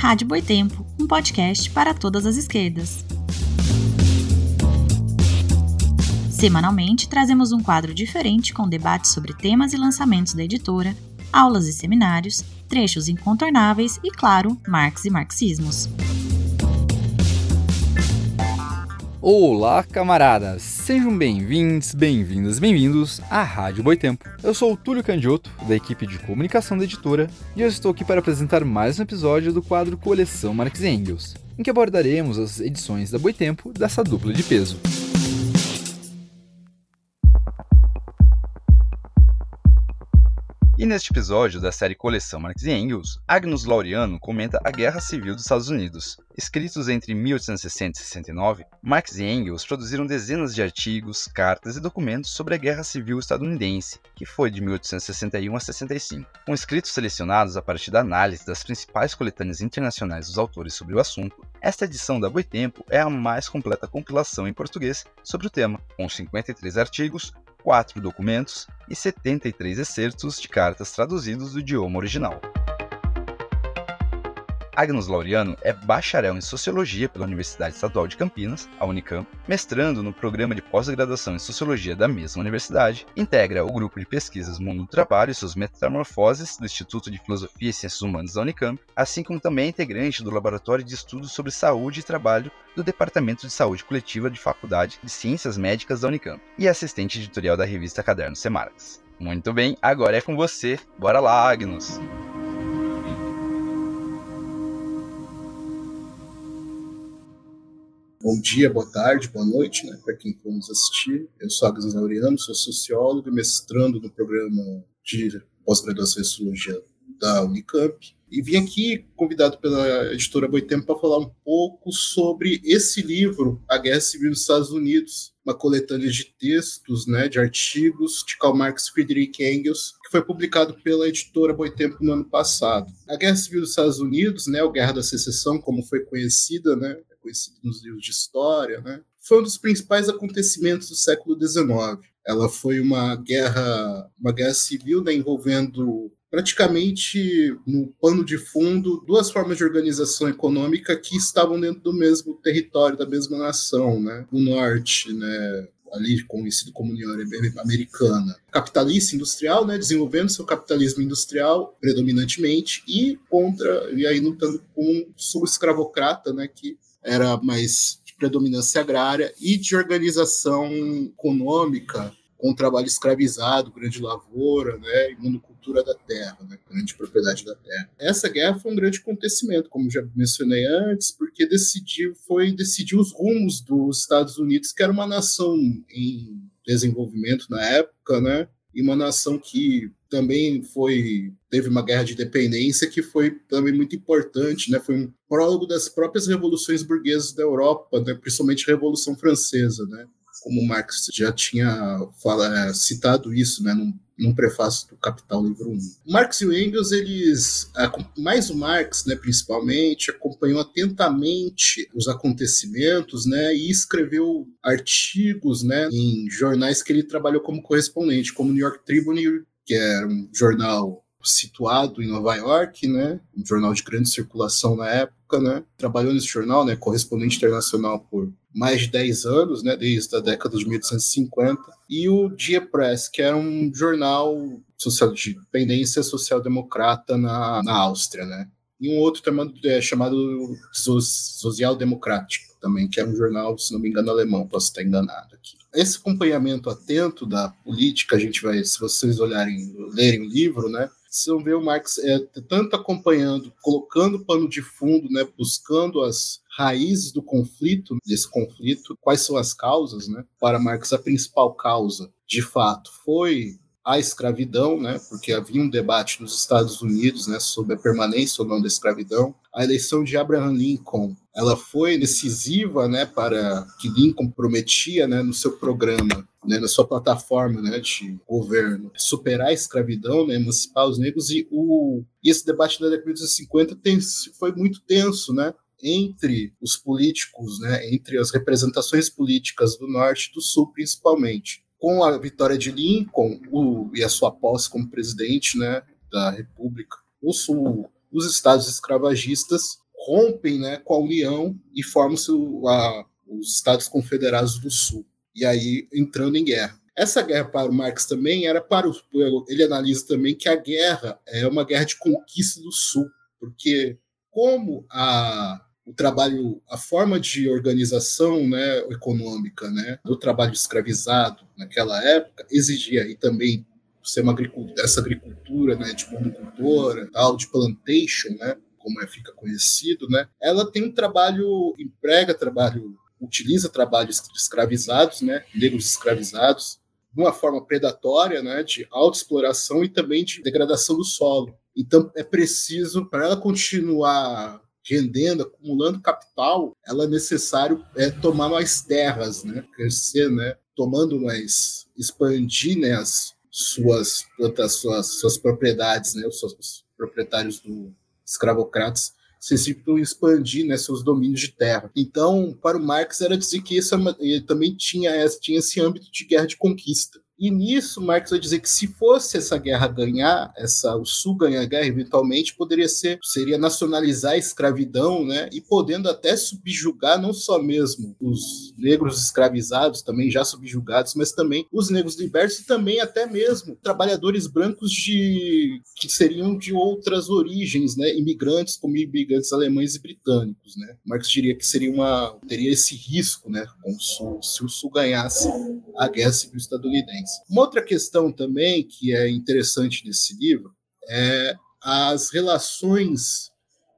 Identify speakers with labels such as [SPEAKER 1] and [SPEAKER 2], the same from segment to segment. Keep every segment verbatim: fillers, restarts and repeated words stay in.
[SPEAKER 1] Rádio Boitempo, um podcast para todas as esquerdas. Semanalmente, trazemos um quadro diferente com debates sobre temas e lançamentos da editora, aulas e seminários, trechos incontornáveis e, claro, Marx e marxismos.
[SPEAKER 2] Olá, camaradas! Sejam bem-vindos, bem-vindas, bem-vindos à Rádio Boitempo. Eu sou o Túlio Candiotto, da equipe de comunicação da editora, e eu estou aqui para apresentar mais um episódio do quadro Coleção Marx e Engels, em que abordaremos as edições da Boitempo dessa dupla de peso. E neste episódio da série Coleção Marx e Engels, Agnus Laureano comenta a Guerra Civil dos Estados Unidos. Escritos entre mil oitocentos e sessenta e sessenta e nove, Marx e Engels produziram dezenas de artigos, cartas e documentos sobre a Guerra Civil estadunidense, que foi de mil oitocentos e sessenta e um a sessenta e cinco, com escritos selecionados a partir da análise das principais coletâneas internacionais dos autores sobre o assunto. Esta edição da Boitempo é a mais completa compilação em português sobre o tema, com cinquenta e três artigos, quatro documentos e setenta e três excertos de cartas traduzidos do idioma original. Agnus Laureano é bacharel em Sociologia pela Universidade Estadual de Campinas, a Unicamp, mestrando no programa de pós-graduação em Sociologia da mesma universidade, integra o grupo de pesquisas Mundo do Trabalho e suas Metamorfoses do Instituto de Filosofia e Ciências Humanas da Unicamp, assim como também é integrante do Laboratório de Estudos sobre Saúde e Trabalho do Departamento de Saúde Coletiva de Faculdade de Ciências Médicas da Unicamp e assistente editorial da revista Caderno Semarx. Muito bem, agora é com você. Bora lá, Agnus!
[SPEAKER 3] Bom dia, boa tarde, boa noite, né, para quem for nos assistir. Eu sou Agnus Laureano, sou sociólogo e mestrando no programa de pós-graduação em Sociologia da Unicamp. E vim aqui convidado pela editora Boitempo para falar um pouco sobre esse livro, A Guerra Civil dos Estados Unidos, uma coletânea de textos, né, de artigos de Karl Marx e Friedrich Engels, que foi publicado pela editora Boitempo no ano passado. A Guerra Civil dos Estados Unidos, né, a Guerra da Secessão, como foi conhecida, né, conhecido nos livros de história, né, foi um dos principais acontecimentos do século dezenove. Ela foi uma guerra, uma guerra civil, né, envolvendo praticamente no pano de fundo duas formas de organização econômica que estavam dentro do mesmo território, da mesma nação, né, o norte, né, ali conhecido como União Americana, capitalista industrial, né, desenvolvendo seu capitalismo industrial predominantemente e contra, e aí lutando com um sul-escravocrata, né, que era mais de predominância agrária e de organização econômica com trabalho escravizado, grande lavoura, né, e monocultura da terra, né, grande propriedade da terra. Essa guerra foi um grande acontecimento, como já mencionei antes, porque decidiu, foi decidir os rumos dos Estados Unidos, que era uma nação em desenvolvimento na época, né, e uma nação que também foi, teve uma guerra de independência que foi também muito importante, né? Foi um prólogo das próprias revoluções burguesas da Europa, né? Principalmente a Revolução Francesa, né? Como Marx já tinha fala, citado isso, né? num, num prefácio do Capital, livro um. Marx e o Engels, eles, mais o Marx, né, principalmente, acompanhou atentamente os acontecimentos, né, e escreveu artigos, né, em jornais que ele trabalhou como correspondente, como o New York Tribune, que era um jornal situado em Nova York, né, um jornal de grande circulação na época, né, trabalhou nesse jornal, né, correspondente internacional por mais de dez anos, né, desde a década de mil oitocentos e cinquenta, e o Die Presse, que era um jornal social, de tendência social-democrata na, na Áustria, né, e um outro chamado, é, chamado Social-Democrático também, que é um jornal, se não me engano, alemão, posso estar enganado aqui. Esse acompanhamento atento da política, a gente vai, se vocês olharem, lerem o livro, né, vocês vão ver o Marx é, tanto acompanhando, colocando pano de fundo, né, buscando as raízes do conflito, desse conflito, quais são as causas, né? Para Marx, a principal causa, de fato, foi a escravidão, né? Porque havia um debate nos Estados Unidos, né, sobre a permanência ou não da escravidão. A eleição de Abraham Lincoln, ela foi decisiva, né, para que Lincoln prometia, né, no seu programa, né, na sua plataforma, né, de governo, superar a escravidão, né, emancipar os negros, e, o, e esse debate da década de mil oitocentos e cinquenta tem, foi muito tenso, né, entre os políticos, né, entre as representações políticas do Norte e do Sul, principalmente. Com a vitória de Lincoln o, e a sua posse como presidente, né, da República, o Sul, os estados escravagistas rompem, né, com a União e formam-se a, os Estados Confederados do Sul. E aí entrando em guerra. Essa guerra para o Marx também era para o... Ele analisa também que a guerra é uma guerra de conquista do Sul, porque como a, o trabalho, a forma de organização, né, econômica, né, do trabalho escravizado naquela época exigia, e também ser uma agricultura, essa agricultura, né, de monocultura, tal, de plantation, né, como é, fica conhecido, né, ela tem um trabalho, emprega trabalho, utiliza trabalhos escravizados, né, negros escravizados, de uma forma predatória, né, de autoexploração e também de degradação do solo. Então, é preciso, para ela continuar rendendo, acumulando capital, ela é necessário é, tomar mais terras, né, crescer, né, tomando mais, expandir, né, as suas, as suas, suas propriedades, né, os seus proprietários do escravocratas, necessitam expandir, né, seus domínios de terra. Então, para o Marx, era dizer que isso ele também tinha, tinha esse âmbito de guerra de conquista. E nisso, Marx vai dizer que se fosse essa guerra ganhar, essa, o Sul ganhar a guerra, eventualmente, poderia ser, seria nacionalizar a escravidão, né, e podendo até subjugar não só mesmo os negros escravizados, também já subjugados, mas também os negros libertos e também até mesmo trabalhadores brancos de, que seriam de outras origens, né, imigrantes, como imigrantes alemães e britânicos, né. Marx diria que seria uma, teria esse risco, né, com o Sul, se o Sul ganhasse a guerra civil estadunidense. Uma outra questão também que é interessante nesse livro é as relações,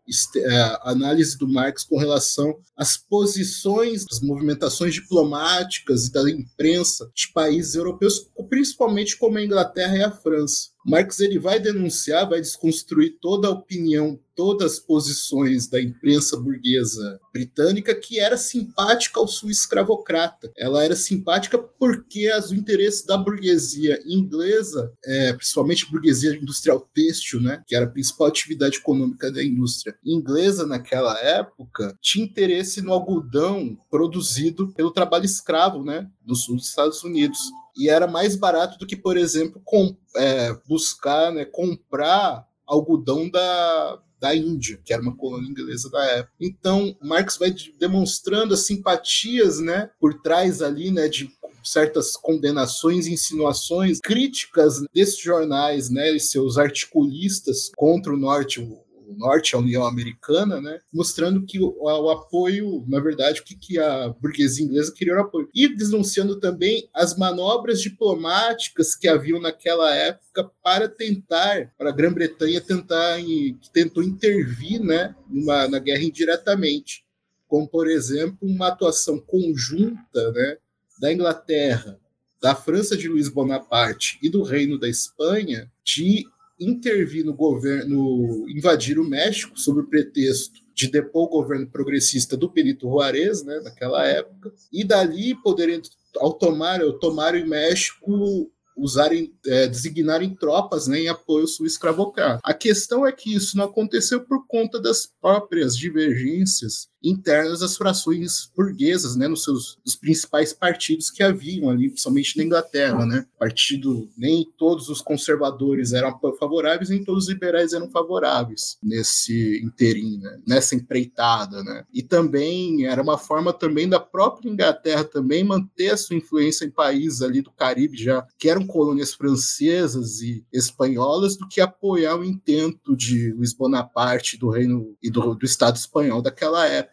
[SPEAKER 3] a análise do Marx com relação às posições, as movimentações diplomáticas e da imprensa de países europeus, principalmente como a Inglaterra e a França. Marx ele vai denunciar, vai desconstruir toda a opinião, todas as posições da imprensa burguesa britânica que era simpática ao sul escravocrata. Ela era simpática porque os interesses da burguesia inglesa, é, principalmente a burguesia industrial têxtil, né, que era a principal atividade econômica da indústria inglesa naquela época, tinha interesse no algodão produzido pelo trabalho escravo, né, do sul dos Estados Unidos. E era mais barato do que, por exemplo, com, é, buscar, né, comprar algodão da, da Índia, que era uma colônia inglesa da época. Então, Marx vai demonstrando as simpatias, né, por trás ali, né, de certas condenações, insinuações, críticas desses jornais, né, e seus articulistas contra o Norte, o Norte, a União Americana, né, mostrando que o, o apoio, na verdade, o que, que a burguesia inglesa queria era o apoio. E denunciando também as manobras diplomáticas que haviam naquela época para tentar, para a Grã-Bretanha tentar, que tentou intervir, né, numa, na guerra indiretamente, como, por exemplo, uma atuação conjunta, né, da Inglaterra, da França de Luís Bonaparte e do Reino da Espanha de intervir no governo, invadir o México sob o pretexto de depor o governo progressista do Benito Juárez, né, naquela época, e dali poderem, ao tomar, ao tomar o México, usarem, é, designarem tropas, né, em apoio ao sul escravocrata. A questão é que isso não aconteceu por conta das próprias divergências internas das frações burguesas, né, nos seus dos principais partidos que haviam ali, principalmente na Inglaterra, né, partido, nem todos os conservadores eram favoráveis, nem todos os liberais eram favoráveis nesse interim, né, nessa empreitada, né, e também era uma forma também da própria Inglaterra também manter a sua influência em países ali do Caribe já, que eram colônias francesas e espanholas, do que apoiar o intento de Luís Bonaparte do reino e do, do Estado espanhol daquela época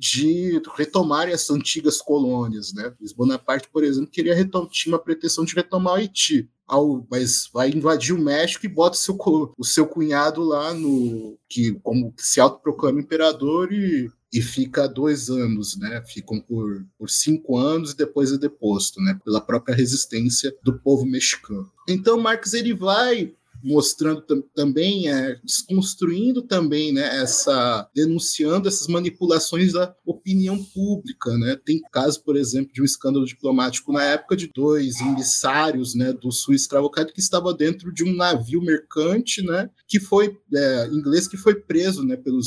[SPEAKER 3] de retomarem as antigas colônias, né? Luís Bonaparte, por exemplo, queria retom- tinha uma pretensão de retomar o Haiti, ao, mas vai invadir o México e bota o seu, o seu cunhado lá no que como se autoproclama imperador e, e fica dois anos, né? Ficam por, por cinco anos e depois é deposto, né? Pela própria resistência do povo mexicano. Então Marx ele vai mostrando tam- também, é, desconstruindo também, né, essa, denunciando essas manipulações da opinião pública, né. Tem caso, por exemplo, de um escândalo diplomático na época de dois emissários, né, do sul escravocrata que estava dentro de um navio mercante, né, que foi, é, inglês que foi preso, né, pelos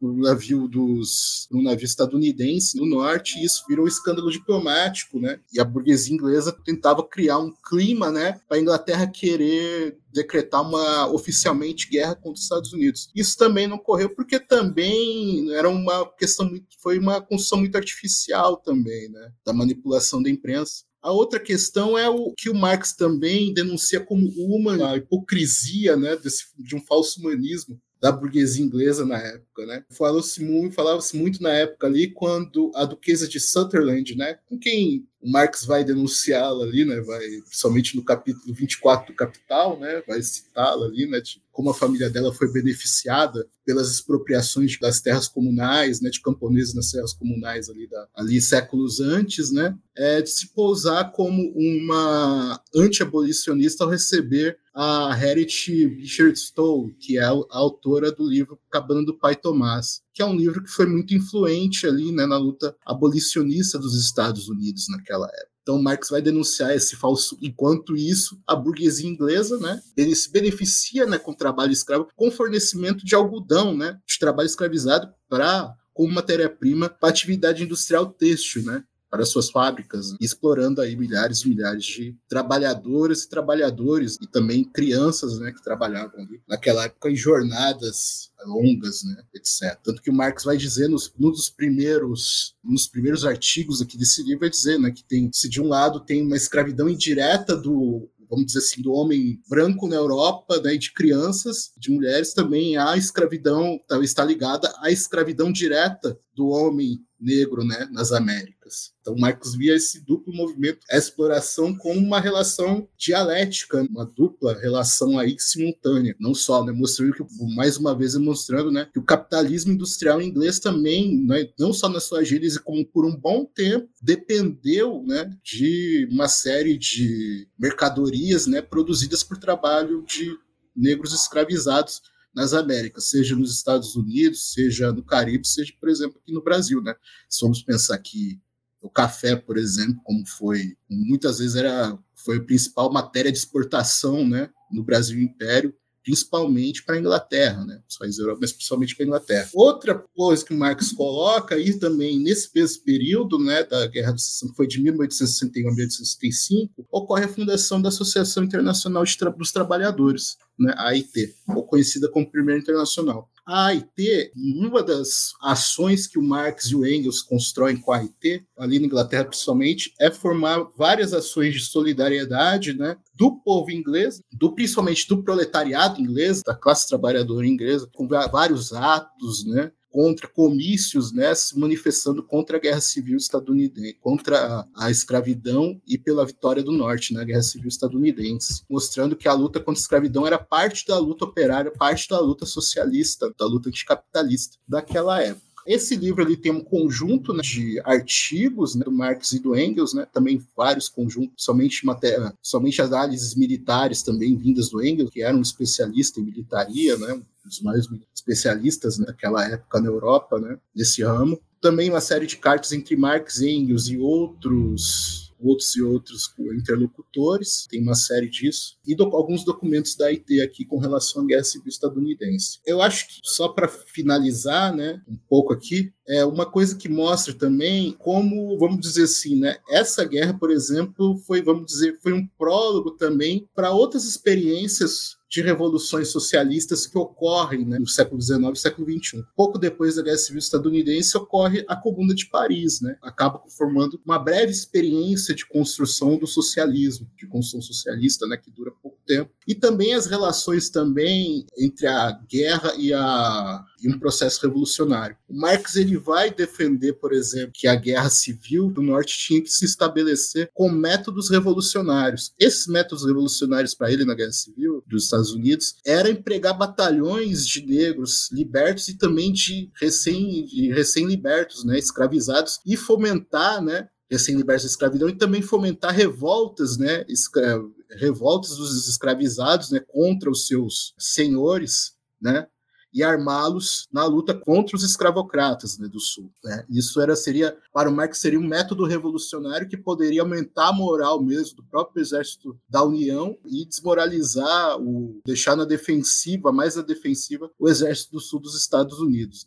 [SPEAKER 3] no navio dos no navio estadunidense no norte, e isso virou um escândalo diplomático, né? E a burguesia inglesa tentava criar um clima, né, para a Inglaterra querer decretar uma oficialmente guerra contra os Estados Unidos. Isso também não ocorreu porque também era uma questão muito, foi uma construção muito artificial também, né, da manipulação da imprensa. A outra questão é o que o Marx também denuncia como uma hipocrisia, né, desse, de um falso humanismo da burguesia inglesa na época, né? Falava-se muito, falava-se muito na época ali quando a duquesa de Sutherland, né, com quem o Marx vai denunciá-la ali, né, vai, principalmente no capítulo vinte e quatro do Capital, né, vai citá-la ali, né, de como a família dela foi beneficiada pelas expropriações das terras comunais, né, de camponeses nas terras comunais ali, da, ali séculos antes, né, é, de se pousar como uma anti-abolicionista ao receber a Harriet Beecher Stowe, que é a autora do livro Cabana do Pai Tomás, que é um livro que foi muito influente ali, né, na luta abolicionista dos Estados Unidos naquela época. Então, Marx vai denunciar esse falso. Enquanto isso, a burguesia inglesa, né, ele se beneficia, né, com o trabalho escravo, com fornecimento de algodão, né, de trabalho escravizado para como matéria-prima para a atividade industrial têxtil, né, para suas fábricas, explorando aí milhares e milhares de trabalhadoras e trabalhadores e também crianças, né, que trabalhavam ali naquela época em jornadas longas, né, etcétera. Tanto que o Marx vai dizer nos, nos, dos primeiros, nos primeiros artigos aqui desse livro, vai dizer, né, que tem, se de um lado tem uma escravidão indireta do, vamos dizer assim, do homem branco na Europa, né, de crianças, de mulheres, também a escravidão está ligada à escravidão direta do homem negro, né, nas Américas. Então, Marx via esse duplo movimento, a exploração como uma relação dialética, uma dupla relação aí simultânea, não só, né, mostrando que, mais uma vez, mostrando, né, que o capitalismo industrial inglês também, né, não só na sua gênese, como por um bom tempo, dependeu, né, de uma série de mercadorias, né, produzidas por trabalho de negros escravizados nas Américas, seja nos Estados Unidos, seja no Caribe, seja, por exemplo, aqui no Brasil, né? Se vamos pensar que o café, por exemplo, como foi, muitas vezes era, foi a principal matéria de exportação, né, no Brasil Império, principalmente para a Inglaterra, né, os países europeus, mas principalmente para a Inglaterra. Outra coisa que o Marx coloca aí também, nesse mesmo período, né, da Guerra do Secessão, que foi de mil oitocentos e sessenta e um a mil oitocentos e sessenta e cinco, ocorre a fundação da Associação Internacional de Tra- dos Trabalhadores, né, a A I T, ou conhecida como Primeira Internacional. A A I T, uma das ações que o Marx e o Engels constroem com a A I T, ali na Inglaterra principalmente, é formar várias ações de solidariedade, né, do povo inglês, do, principalmente do proletariado inglês, da classe trabalhadora inglesa, com vários atos, né, contra comícios, né, se manifestando contra a Guerra Civil Estadunidense, contra a, a escravidão e pela vitória do Norte na Guerra Civil Estadunidense, mostrando que a luta contra a escravidão era parte da luta operária, parte da luta socialista, da luta anticapitalista daquela época. Esse livro ele tem um conjunto, né, de artigos, né, do Marx e do Engels, né, também vários conjuntos, somente, matéria, somente análises militares também vindas do Engels, que era um especialista em militaria, né, um dos mais especialistas naquela época na Europa, né, nesse ramo. Também uma série de cartas entre Marx, Engels e outros... outros e outros interlocutores, tem uma série disso, e do, alguns documentos da A I T aqui com relação à Guerra Civil Estadunidense. Eu acho que, só para finalizar, né, um pouco aqui, é uma coisa que mostra também como, vamos dizer assim, né, essa guerra, por exemplo, foi, vamos dizer, foi um prólogo também para outras experiências de revoluções socialistas que ocorrem, né, no século dezenove e século vinte e um. Pouco depois da Guerra Civil Estadunidense ocorre a Comuna de Paris, né, acaba formando uma breve experiência de construção do socialismo, de construção socialista, né, que dura pouco tempo. E também as relações também entre a guerra e, a, e um processo revolucionário. O Marx ele vai defender, por exemplo, que a guerra civil do Norte tinha que se estabelecer com métodos revolucionários. Esses métodos revolucionários para ele na Guerra Civil dos Estados Unidos era empregar batalhões de negros libertos e também de recém, de recém-libertos, né, escravizados, e fomentar, né, recém-libertos da escravidão, e também fomentar revoltas, né, escra- revoltas dos escravizados, né, contra os seus senhores, né, e armá-los na luta contra os escravocratas, né, do Sul. Né? Isso era, seria, para o Marx, seria um método revolucionário que poderia aumentar a moral mesmo do próprio exército da União e desmoralizar, o, deixar na defensiva, mais na defensiva, o exército do Sul dos Estados Unidos, né?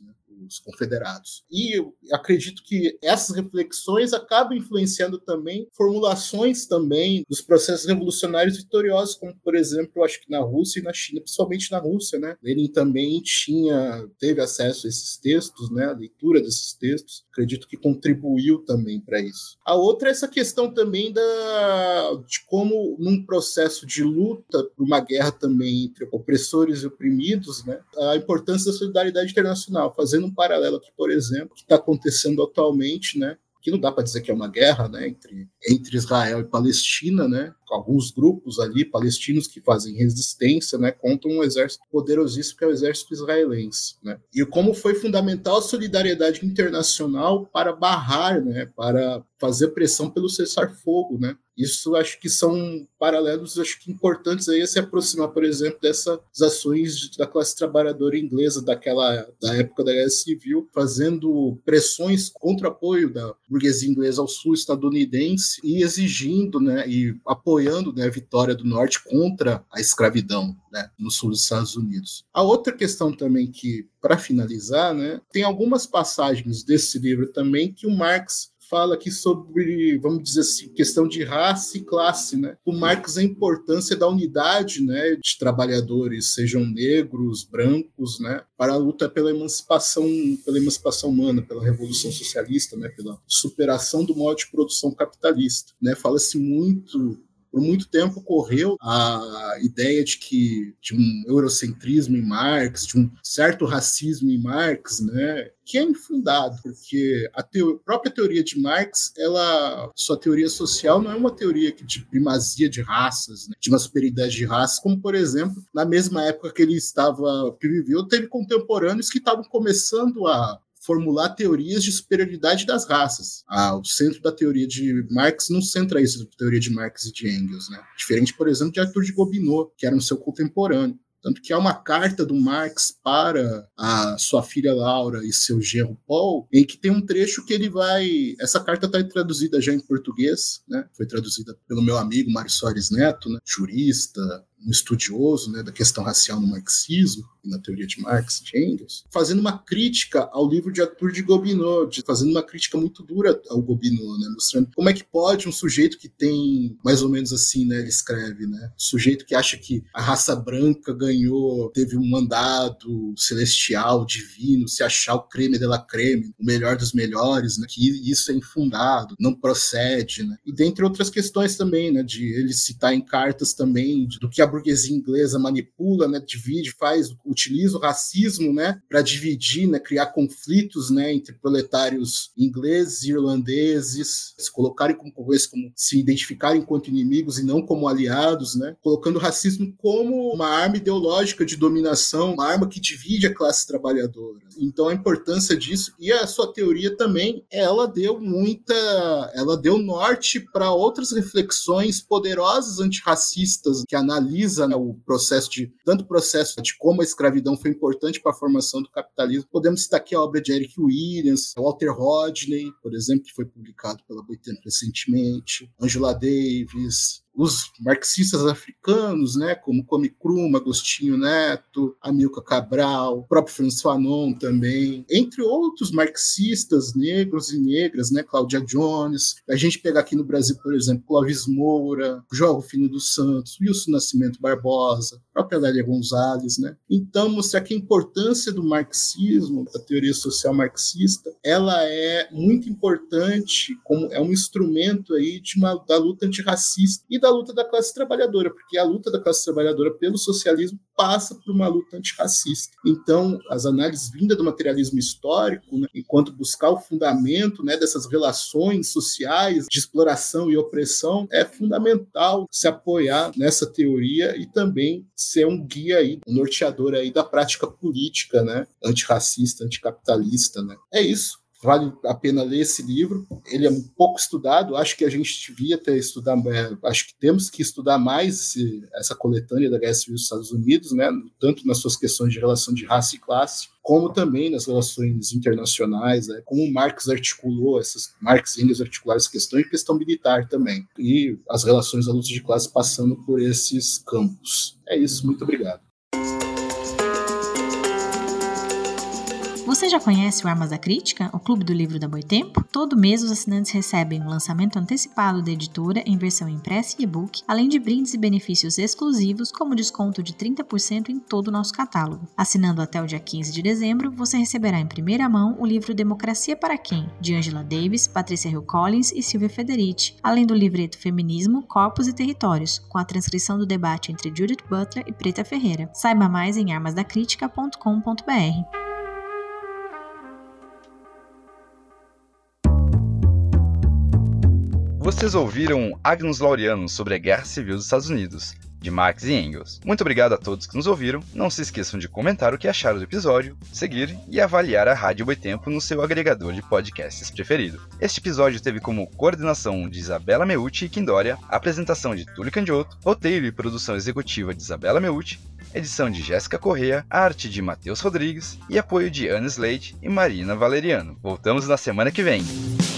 [SPEAKER 3] os confederados. E eu acredito que essas reflexões acabam influenciando também formulações também dos processos revolucionários vitoriosos, como, por exemplo, eu acho que na Rússia e na China, principalmente na Rússia, né? Lenin também tinha, teve acesso a esses textos, né? A leitura desses textos, acredito que contribuiu também para isso. A outra é essa questão também da, de como, num processo de luta por uma guerra também entre opressores e oprimidos, né? A importância da solidariedade internacional, fazendo um paralelo aqui, por exemplo, que está acontecendo atualmente, né? Que não dá para dizer que é uma guerra, né, entre, entre Israel e Palestina, né, alguns grupos ali palestinos que fazem resistência, né, contra um exército poderosíssimo que é o exército israelense, né, e como foi fundamental a solidariedade internacional para barrar, né, para fazer pressão pelo cessar-fogo, né. Isso acho que são paralelos, acho que importantes aí a se aproximar, por exemplo, dessas ações da classe trabalhadora inglesa daquela da época da Guerra Civil, fazendo pressões contra o apoio da burguesia inglesa ao sul estadunidense e exigindo, né, e apoiando, né, a vitória do norte contra a escravidão, né, no sul dos Estados Unidos. A outra questão também que, para finalizar, né, tem algumas passagens desse livro também que o Marx fala aqui sobre, vamos dizer assim, questão de raça e classe, né? O Marx, a importância da unidade, né, de trabalhadores, sejam negros, brancos, né, para a luta pela emancipação, pela emancipação humana, pela revolução socialista, né, pela superação do modo de produção capitalista, né? Fala-se muito Por muito tempo correu a ideia de que de um eurocentrismo em Marx, de um certo racismo em Marx, né, que é infundado, porque a teo- própria teoria de Marx, ela, sua teoria social não é uma teoria de primazia de raças, né, de uma superioridade de raças, como, por exemplo, na mesma época que ele estava, que viveu, teve contemporâneos que estavam começando a formular teorias de superioridade das raças. Ah, o centro da teoria de Marx não centra isso na teoria de Marx e de Engels, né? Diferente, por exemplo, de Arthur de Gobineau, que era um seu contemporâneo. Tanto que há uma carta do Marx para a sua filha Laura e seu genro Paul, em que tem um trecho que ele vai... Essa carta está traduzida já em português, né? Foi traduzida pelo meu amigo Mário Soares Neto, né? Jurista, um estudioso, né, da questão racial no marxismo e na teoria de Marx e de Engels, fazendo uma crítica ao livro de Arthur de Gobineau, de, fazendo uma crítica muito dura ao Gobineau, né, mostrando como é que pode um sujeito que tem, mais ou menos assim, né, ele escreve, né, um sujeito que acha que a raça branca ganhou, teve um mandado celestial, divino, se achar o creme de la creme, o melhor dos melhores, né, que isso é infundado, não procede, né, e dentre outras questões também, né, de ele citar em cartas também de, do que a burguesia inglesa manipula, né, divide, faz, utiliza o racismo, né, para dividir, né, criar conflitos, né, entre proletários ingleses e irlandeses, se colocarem como, como se identificarem enquanto inimigos e não como aliados, né, colocando o racismo como uma arma ideológica de dominação, uma arma que divide a classe trabalhadora. Então a importância disso e a sua teoria também, ela deu muita, ela deu norte para outras reflexões poderosas antirracistas que analisam, né, o processo de, tanto o processo de como a escravidão foi importante para a formação do capitalismo. Podemos citar aqui a obra de Eric Williams, Walter Rodney, por exemplo, que foi publicado pela Boitempo recentemente, Angela Davis, os marxistas africanos, né, como Kwame Nkrumah, Agostinho Neto, Amilcar Cabral, o próprio Frantz Fanon também, entre outros marxistas negros e negras, né, Cláudia Jones. A gente pegar aqui no Brasil, por exemplo, Clóvis Moura, João Rufino dos Santos, Wilson Nascimento Barbosa, a própria Lélia Gonzalez, né? Então, mostrar que a importância do marxismo, da teoria social marxista, ela é muito importante, como é um instrumento aí de uma, da luta antirracista e da luta da classe trabalhadora, porque a luta da classe trabalhadora pelo socialismo passa por uma luta antirracista. Então, as análises vindas do materialismo histórico, né, enquanto buscar o fundamento, né, dessas relações sociais de exploração e opressão, é fundamental se apoiar nessa teoria e também ser um guia aí, um norteador aí da prática política, né, antirracista, anticapitalista, né. É isso. Vale a pena ler esse livro. Ele é um pouco estudado, acho que a gente devia ter estudado, é, acho que temos que estudar mais esse, essa coletânea da Guerra Civil dos Estados Unidos, né, tanto nas suas questões de relação de raça e classe, como também nas relações internacionais, né, como Marx articulou, essas, Marx e Engels articularam essa questão, e questão militar também, e as relações da luta de classe passando por esses campos. É isso, muito obrigado.
[SPEAKER 1] Você já conhece o Armas da Crítica, o Clube do Livro da Boitempo? Todo mês os assinantes recebem um lançamento antecipado da editora em versão impressa e e-book, além de brindes e benefícios exclusivos, como desconto de trinta por cento em todo o nosso catálogo. Assinando até o dia quinze de dezembro, você receberá em primeira mão o livro Democracia para Quem?, de Angela Davis, Patrícia Hill Collins e Silvia Federici, além do livreto Feminismo, Corpos e Territórios, com a transcrição do debate entre Judith Butler e Preta Ferreira. Saiba mais em armas da crítica ponto com ponto b r.
[SPEAKER 2] Vocês ouviram Agnus Laureano sobre a Guerra Civil dos Estados Unidos, de Marx e Engels. Muito obrigado a todos que nos ouviram. Não se esqueçam de comentar o que acharam do episódio, seguir e avaliar a Rádio Boitempo no seu agregador de podcasts preferido. Este episódio teve como coordenação de Isabela Meucci e Quindória, apresentação de Túlio Candiotto, roteiro e produção executiva de Isabela Meucci, edição de Jéssica Corrêa, arte de Matheus Rodrigues e apoio de Ana Slade e Marina Valeriano. Voltamos na semana que vem.